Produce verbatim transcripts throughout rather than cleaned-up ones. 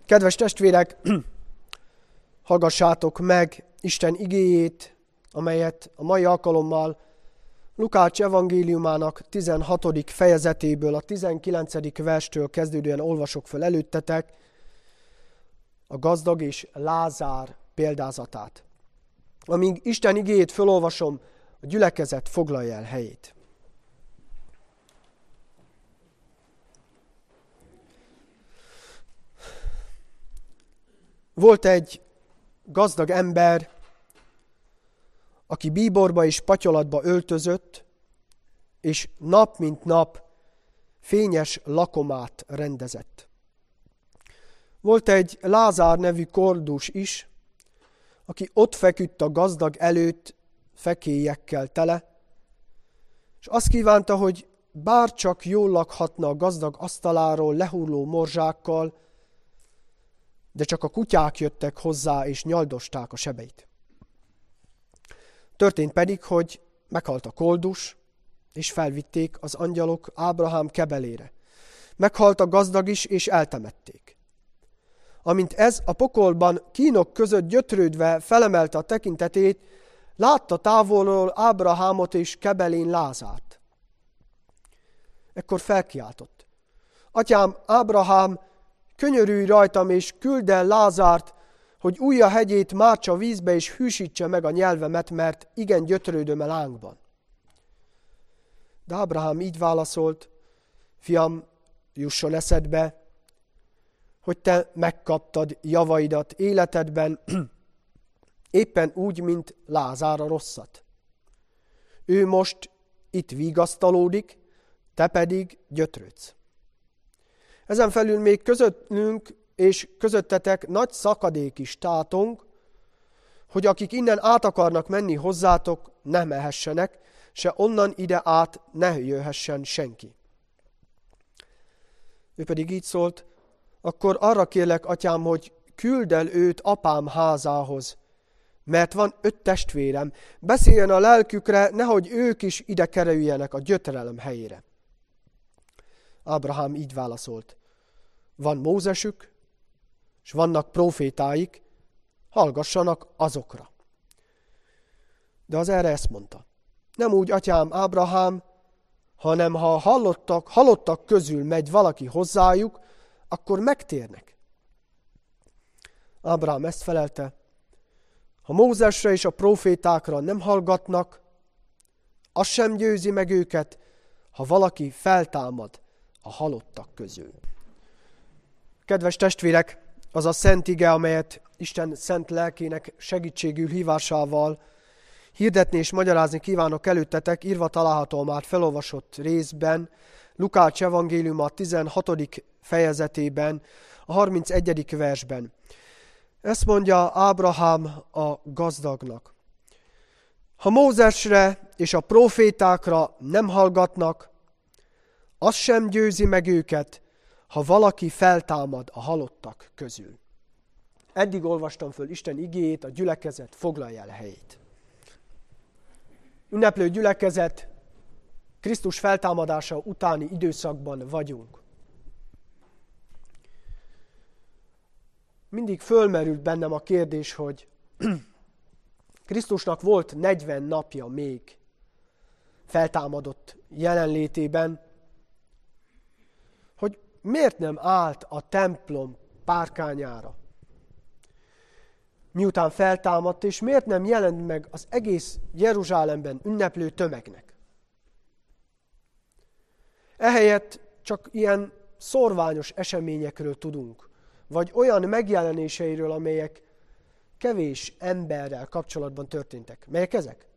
Kedves testvérek, hallgassátok meg Isten igéjét, amelyet a mai alkalommal Lukács evangéliumának tizenhatodik fejezetéből, a tizenkilencedik verstől kezdődően olvasok föl előttetek, a gazdag és Lázár példázatát. Amíg Isten igéjét fölolvasom, a gyülekezet foglalja el helyét. Volt egy gazdag ember, aki bíborba és patyolatba öltözött, és nap mint nap fényes lakomát rendezett. Volt egy Lázár nevű koldus is, aki ott feküdt a gazdag előtt fekélyekkel tele, és azt kívánta, hogy bárcsak jól lakhatna a gazdag asztaláról lehulló morzsákkal, de csak a kutyák jöttek hozzá, és nyaldosták a sebeit. Történt pedig, hogy meghalt a koldus, és felvitték az angyalok Ábrahám kebelére. Meghalt a gazdag is, és eltemették. Amint ez a pokolban kínok között gyötrődve felemelte a tekintetét, látta távolról Ábrahámot és kebelén Lázárt. Ekkor felkiáltott: Atyám, Ábrahám, könyörülj rajtam, és küld el Lázárt, hogy újja hegyét mártsa vízbe, és hűsítse meg a nyelvemet, mert igen gyötrődöm a lángban. De Ábrahám így válaszolt: Fiam, jusson eszedbe, hogy te megkaptad javaidat életedben, éppen úgy, mint Lázár a rosszat. Ő most itt vigasztalódik, te pedig gyötrődsz. Ezen felül még közöttünk és közöttetek nagy szakadék is tátong, hogy akik innen át akarnak menni hozzátok, ne mehessenek, se onnan ide át ne jöhessen senki. Ő pedig így szólt: Akkor arra kérlek, atyám, hogy küld el őt apám házához, mert van öt testvérem, beszéljen a lelkükre, nehogy ők is ide kerüljenek a gyötrelem helyére. Ábrahám így válaszolt: Van Mózesük, és vannak prófétáik, hallgassanak azokra. De az erre ezt mondta: Nem úgy, atyám Ábrahám, hanem ha hallottak, halottak közül megy valaki hozzájuk, akkor megtérnek. Ábrahám ezt felelte: Ha Mózesre és a prófétákra nem hallgatnak, az sem győzi meg őket, ha valaki feltámad a halottak közül. Kedves testvérek, az a szent ige, amelyet Isten szent lelkének segítségül hívásával hirdetni és magyarázni kívánok előttetek, írva található már felolvasott részben, Lukács evangélium a tizenhatodik fejezetében, a harmincegyedik versben. Ezt mondja Ábrahám a gazdagnak: Ha Mózesre és a prófétákra nem hallgatnak, az sem győzi meg őket, ha valaki feltámad a halottak közül. Eddig olvastam föl Isten igéjét, a gyülekezet foglalja el helyét. Ünneplő gyülekezet, Krisztus feltámadása utáni időszakban vagyunk. Mindig fölmerült bennem a kérdés, hogy Krisztusnak volt negyven napja még feltámadott jelenlétében, hogy miért nem állt a templom párkányára, miután feltámadt, és miért nem jelent meg az egész Jeruzsálemben ünneplő tömegnek. Ehelyett csak ilyen szorványos eseményekről tudunk, vagy olyan megjelenéseiről, amelyek kevés emberrel kapcsolatban történtek. Melyek ezek?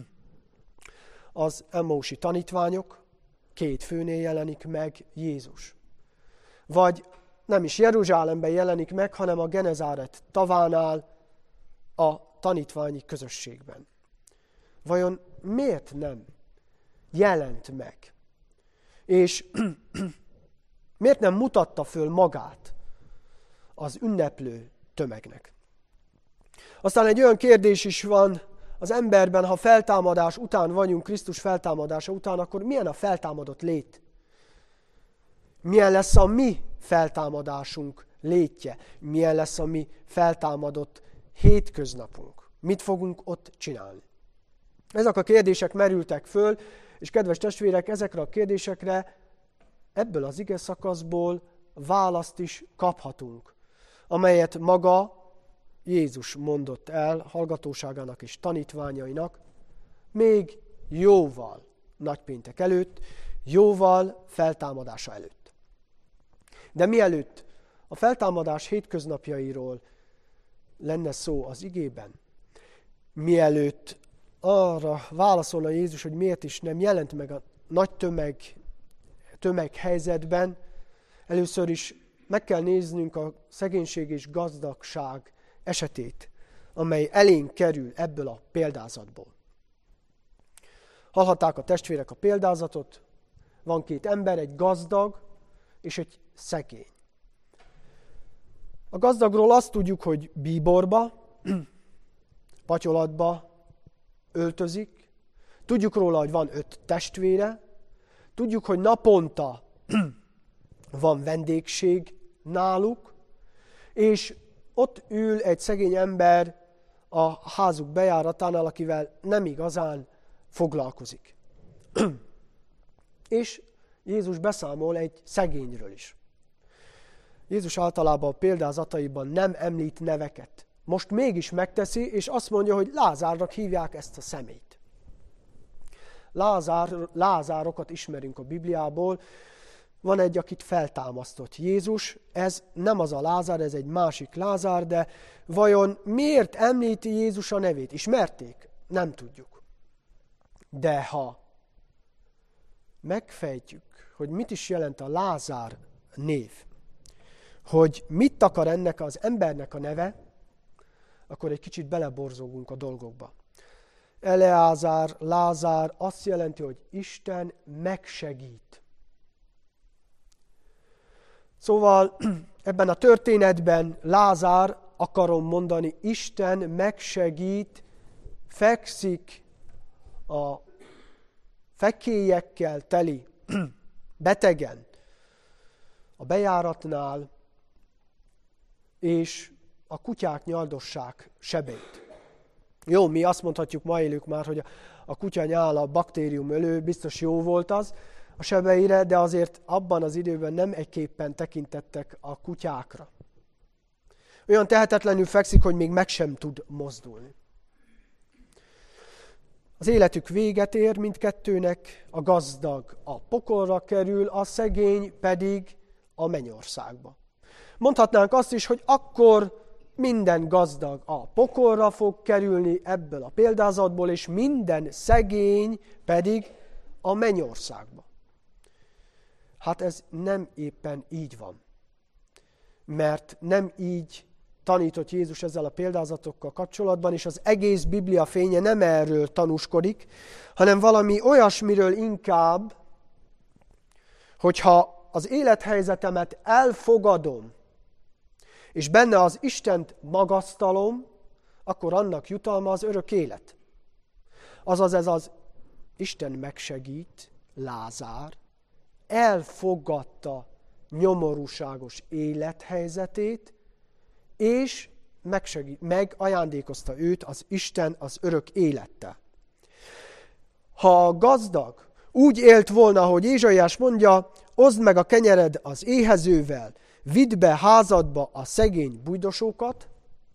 Az emmausi tanítványok, két főnél jelenik meg Jézus. Vagy nem is Jeruzsálemben jelenik meg, hanem a Genezáret tavánál, a tanítványi közösségben. Vajon miért nem jelent meg? És miért nem mutatta föl magát az ünneplő tömegnek? Aztán egy olyan kérdés is van az emberben, ha feltámadás után vagyunk, Krisztus feltámadása után, akkor milyen a feltámadott lét? Milyen lesz a mi feltámadásunk létje, milyen lesz a mi feltámadott hétköznapunk, mit fogunk ott csinálni. Ezek a kérdések merültek föl, és kedves testvérek, ezekre a kérdésekre ebből az ige szakaszból választ is kaphatunk, amelyet maga Jézus mondott el hallgatóságának és tanítványainak még jóval nagypéntek előtt, jóval feltámadása előtt. De mielőtt a feltámadás hétköznapjairól lenne szó az igében, mielőtt arra válaszolna Jézus, hogy miért is nem jelent meg a nagy tömeg, tömeghelyzetben, először is meg kell néznünk a szegénység és gazdagság esetét, amely elénk kerül ebből a példázatból. Hallhatták a testvérek a példázatot, van két ember, egy gazdag és egy szegény. A gazdagról azt tudjuk, hogy bíborba, patyolatba öltözik, tudjuk róla, hogy van öt testvére, tudjuk, hogy naponta van vendégség náluk, és ott ül egy szegény ember a házuk bejáratánál, akivel nem igazán foglalkozik. És Jézus beszámol egy szegényről is. Jézus általában a példázataiban nem említ neveket. Most mégis megteszi, és azt mondja, hogy Lázárnak hívják ezt a személyt. Lázár, Lázárokat ismerünk a Bibliából. Van egy, akit feltámasztott Jézus. Ez nem az a Lázár, ez egy másik Lázár, de vajon miért említi Jézus a nevét? Ismerték? Nem tudjuk. De ha megfejtjük, hogy mit is jelent a Lázár név, hogy mit akar ennek az embernek a neve, akkor egy kicsit beleborzogunk a dolgokba. Eleázár, Lázár azt jelenti, hogy Isten megsegít. Szóval ebben a történetben Lázár, akarom mondani, Isten megsegít, fekszik a fekélyekkel teli betegen a bejáratnál, és a kutyák nyaldossák sebeit. Jó, mi azt mondhatjuk, ma élők már, hogy a kutya nyál a baktériumölő, biztos jó volt az a sebeire, de azért abban az időben nem egyképpen tekintettek a kutyákra. Olyan tehetetlenül fekszik, hogy még meg sem tud mozdulni. Az életük véget ér mindkettőnek, a gazdag a pokolra kerül, a szegény pedig a mennyországba. Mondhatnánk azt is, hogy akkor minden gazdag a pokolra fog kerülni ebből a példázatból, és minden szegény pedig a mennyországba. Hát ez nem éppen így van. Mert nem így tanított Jézus ezzel a példázatokkal kapcsolatban, és az egész Biblia fénye nem erről tanúskodik, hanem valami olyasmiről inkább, hogyha az élethelyzetemet elfogadom, és benne az Istent magasztalom, akkor annak jutalma az örök élet. Azaz ez az Isten megsegít, Lázár, elfogadta nyomorúságos élethelyzetét, és megsegít, megajándékozta őt az Isten az örök élettel. Ha a gazdag úgy élt volna, hogy Ézsaiás mondja, oszd meg a kenyered az éhezővel, vidd be házadba a szegény bujdosókat.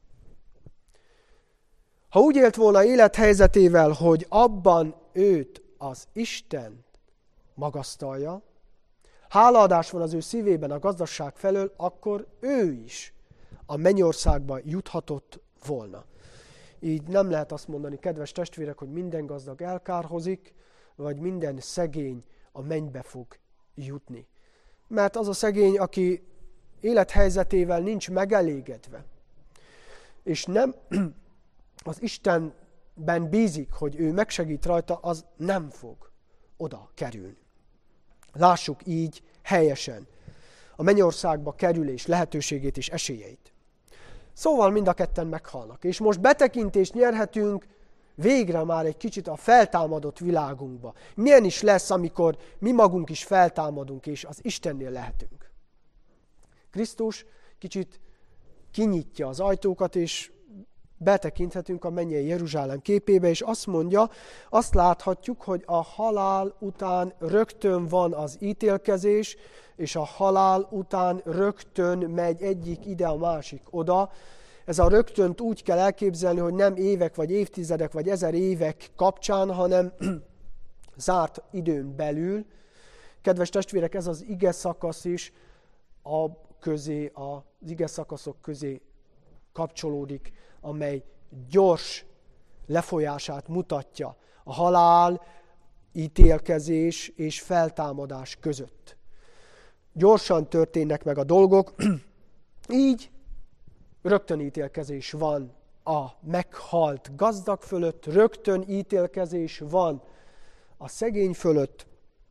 Ha úgy élt volna élethelyzetével, hogy abban őt az Isten magasztalja, hálaadás van az ő szívében a gazdaság felől, akkor ő is a mennyországba juthatott volna. Így nem lehet azt mondani, kedves testvérek, hogy minden gazdag elkárhozik, vagy minden szegény a mennybe fog jutni. Mert az a szegény, aki élethelyzetével nincs megelégedve, és nem az Istenben bízik, hogy ő megsegít rajta, az nem fog oda kerülni. Lássuk így helyesen a mennyországba kerülés lehetőségét és esélyeit. Szóval mind a ketten meghalnak. És most betekintést nyerhetünk végre már egy kicsit a feltámadott világunkba. Milyen is lesz, amikor mi magunk is feltámadunk, és az Istennél lehetünk. Krisztus kicsit kinyitja az ajtókat, és betekinthetünk a mennyei Jeruzsálem képébe, és azt mondja, azt láthatjuk, hogy a halál után rögtön van az ítélkezés, és a halál után rögtön megy egyik ide, a másik oda. Ez a rögtönt úgy kell elképzelni, hogy nem évek, vagy évtizedek, vagy ezer évek kapcsán, hanem zárt időn belül. Kedves testvérek, ez az ige szakasz is a közé, az ige szakaszok közé kapcsolódik, amely gyors lefolyását mutatja a halál, ítélkezés és feltámadás között. Gyorsan történnek meg a dolgok, így rögtön ítélkezés van a meghalt gazdag fölött, rögtön ítélkezés van a szegény fölött,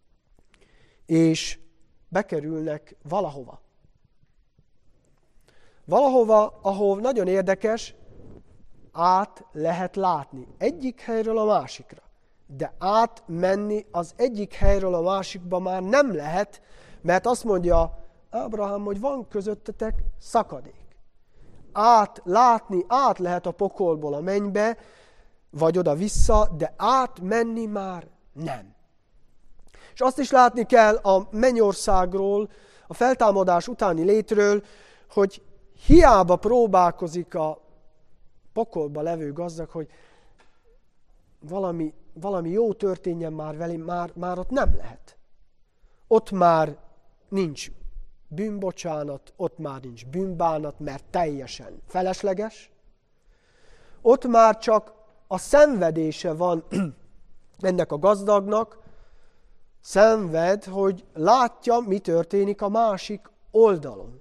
és bekerülnek valahova. Valahova, ahol nagyon érdekes, át lehet látni egyik helyről a másikra. De átmenni az egyik helyről a másikba már nem lehet, mert azt mondja Ábrahám, hogy van közöttetek szakadék. Át látni, át lehet a pokolból a mennybe, vagy oda-vissza, de átmenni már nem. És azt is látni kell a mennyországról, a feltámadás utáni létről, hogy hiába próbálkozik a pokolba levő gazdag, hogy valami, valami jó történjen már velem, már, már ott nem lehet. Ott már nincs bűnbocsánat, ott már nincs bűnbánat, mert teljesen felesleges. Ott már csak a szenvedése van ennek a gazdagnak, szenved, hogy látja, mi történik a másik oldalon.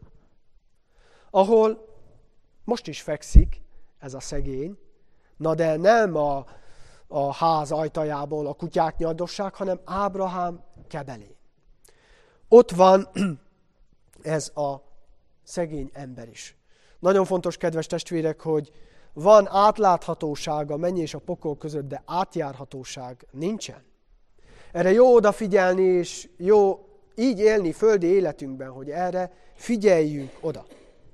Ahol most is fekszik ez a szegény, na de nem a, a ház ajtajából a kutyák nyaldossák, hanem Ábrahám kebelén. Ott van ez a szegény ember is. Nagyon fontos, kedves testvérek, hogy van átláthatóság a menny és a pokol között, de átjárhatóság nincsen. Erre jó odafigyelni, és jó így élni földi életünkben, hogy erre figyeljünk oda.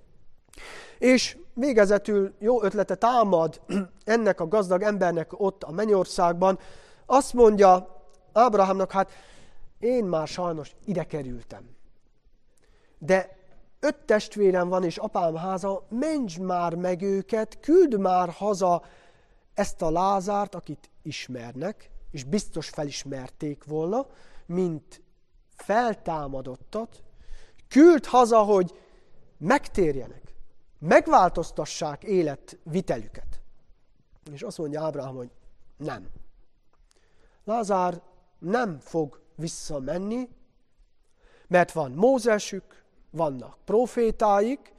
És végezetül jó ötlete támad ennek a gazdag embernek ott a mennyországban. Azt mondja Ábrahámnak, hát én már sajnos ide kerültem. De öt testvérem van, és apám háza, mentsd már meg őket, küld már haza ezt a Lázárt, akit ismernek, és biztos felismerték volna, mint feltámadottat, küld haza, hogy megtérjenek, megváltoztassák életvitelüket. És azt mondja Ábrahám, hogy nem. Lázár nem fog visszamenni, mert van Mózesük, vannak profétáik,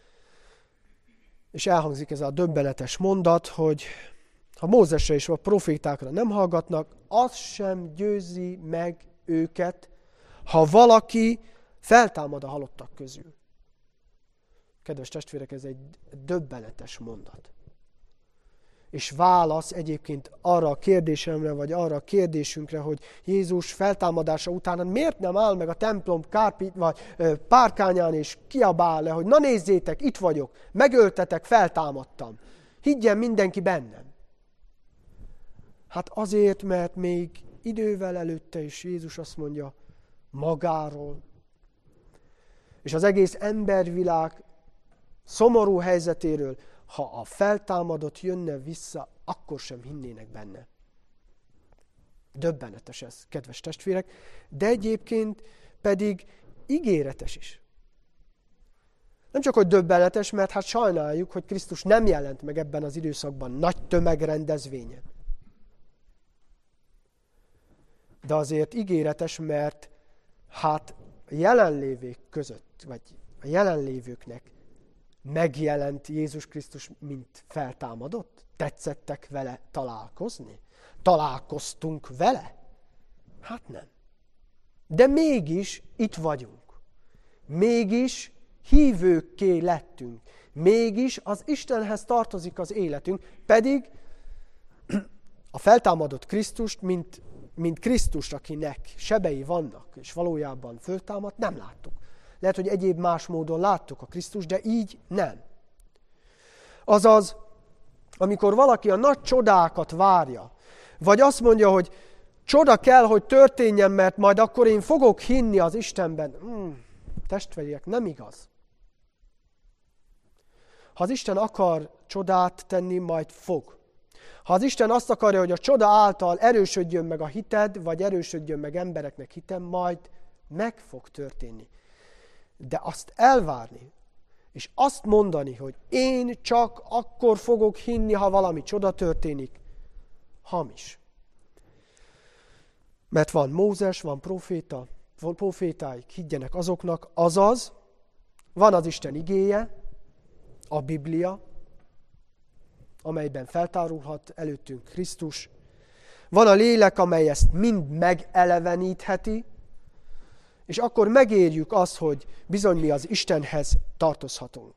és elhangzik ez a döbbenetes mondat, hogy ha Mózesre és a profétákra nem hallgatnak, az sem győzi meg őket, ha valaki feltámad a halottak közül. Kedves testvérek, ez egy döbbenetes mondat. És válasz egyébként arra a kérdésemre, vagy arra a kérdésünkre, hogy Jézus feltámadása után miért nem áll meg a templom kárpit, vagy ö, párkányán, és kiabál le, hogy na nézzétek, itt vagyok, megöltetek, feltámadtam. Higgyen mindenki bennem. Hát azért, mert még idővel előtte is Jézus azt mondja magáról, és az egész embervilág szomorú helyzetéről, ha a feltámadott jönne vissza, akkor sem hinnének benne. Döbbenetes ez, kedves testvérek, de egyébként pedig ígéretes is. Nem csak, hogy döbbenetes, mert hát sajnáljuk, hogy Krisztus nem jelent meg ebben az időszakban nagy tömegrendezvényen. De azért ígéretes, mert hát a jelenlévők között, vagy a jelenlévőknek megjelent Jézus Krisztus, mint feltámadott? Tetszettek vele találkozni? Találkoztunk vele? Hát nem. De mégis itt vagyunk. Mégis hívőkké lettünk. Mégis az Istenhez tartozik az életünk, pedig a feltámadott Krisztust, mint, mint Krisztus, akinek sebei vannak, és valójában föltámadt, nem láttuk. Lehet, hogy egyéb más módon láttuk a Krisztus, de így nem. Azaz, amikor valaki a nagy csodákat várja, vagy azt mondja, hogy csoda kell, hogy történjen, mert majd akkor én fogok hinni az Istenben. Hmm, testvérek, nem igaz. Ha az Isten akar csodát tenni, majd fog. Ha az Isten azt akarja, hogy a csoda által erősödjön meg a hited, vagy erősödjön meg embereknek hitem, majd meg fog történni. De azt elvárni, és azt mondani, hogy én csak akkor fogok hinni, ha valami csoda történik, hamis. Mert van Mózes, van proféta, van profétáik, higgyenek azoknak, azaz, van az Isten igéje, a Biblia, amelyben feltárulhat előttünk Krisztus. Van a lélek, amely ezt mind megelevenítheti, és akkor megérjük azt, hogy bizony mi az Istenhez tartozhatunk.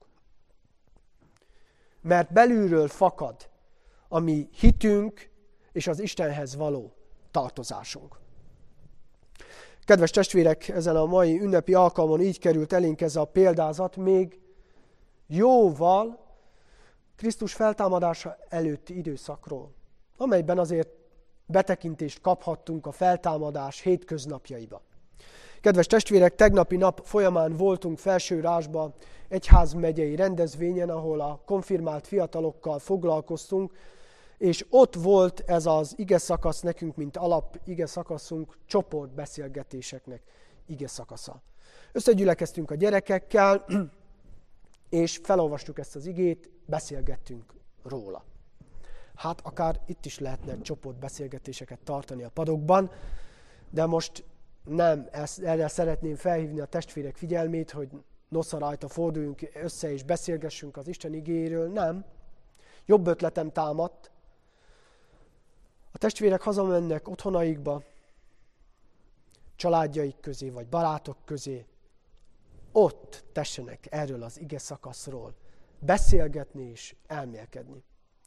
Mert belülről fakad a mi hitünk és az Istenhez való tartozásunk. Kedves testvérek, ezen a mai ünnepi alkalmon így került elénk ez a példázat, még jóval Krisztus feltámadása előtti időszakról, amelyben azért betekintést kaphattunk a feltámadás hétköznapjaiba. Kedves testvérek, tegnapi nap folyamán voltunk Felsőrásba egyházmegyei rendezvényen, ahol a konfirmált fiatalokkal foglalkoztunk, és ott volt ez az ige szakasz nekünk, mint alap ige szakaszunk, csoportbeszélgetéseknek ige szakasza. Összegyülekeztünk a gyerekekkel, és felolvastuk ezt az igét, beszélgettünk róla. Hát akár itt is lehetne csoportbeszélgetéseket tartani a padokban, de most nem ezt, erre szeretném felhívni a testvérek figyelmét, hogy nosza rajta forduljunk össze és beszélgessünk az Isten igéről. Nem. Jobb ötletem támadt. A testvérek hazamennek otthonaikba, családjaik közé, vagy barátok közé, ott tessenek erről az ige szakaszról beszélgetni és elmélkedni.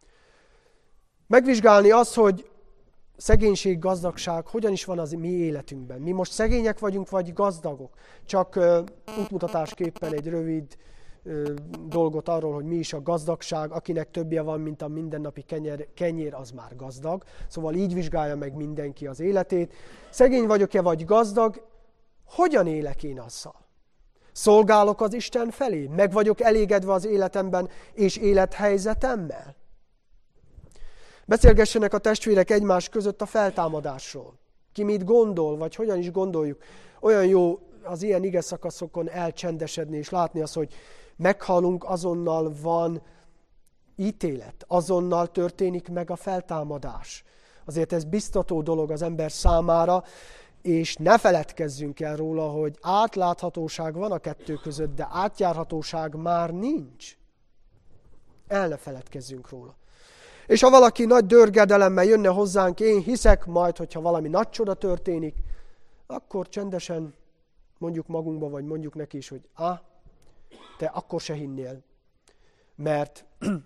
Megvizsgálni azt, hogy szegénység, gazdagság hogyan is van az mi életünkben. Mi most szegények vagyunk, vagy gazdagok? Csak uh, útmutatásképpen egy rövid uh, dolgot arról, hogy mi is a gazdagság. Akinek többje van, mint a mindennapi kenyér, kenyér, az már gazdag. Szóval így vizsgálja meg mindenki az életét. Szegény vagyok-e, vagy gazdag? Hogyan élek én azzal? Szolgálok az Isten felé? Meg vagyok elégedve az életemben és élethelyzetemmel? Beszélgessenek a testvérek egymás között a feltámadásról. Ki mit gondol, vagy hogyan is gondoljuk. Olyan jó az ilyen ige szakaszokon elcsendesedni, és látni azt, hogy meghalunk, azonnal van ítélet, azonnal történik meg a feltámadás. Azért ez biztató dolog az ember számára, és ne feledkezzünk el róla, hogy átláthatóság van a kettő között, de átjárhatóság már nincs. El ne feledkezzünk róla. És ha valaki nagy dörgedelemmel jönne hozzánk, én hiszek majd, hogyha valami nagy csoda történik, akkor csendesen mondjuk magunkba, vagy mondjuk neki is, hogy á, te akkor se hinnél. Mert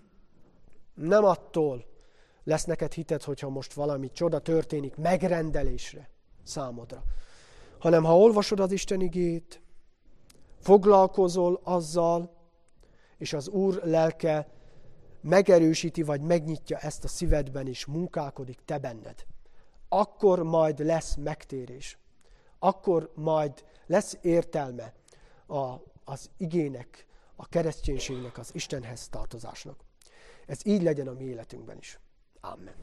nem attól lesz neked hited, hogyha most valami csoda történik megrendelésre számodra. Hanem ha olvasod az Isten igét, foglalkozol azzal, és az Úr lelke megerősíti, vagy megnyitja ezt a szívedben, és munkálkodik te benned. Akkor majd lesz megtérés. Akkor majd lesz értelme a, az igének, a kereszténységnek, az Istenhez tartozásnak. Ez így legyen a mi életünkben is. Amen.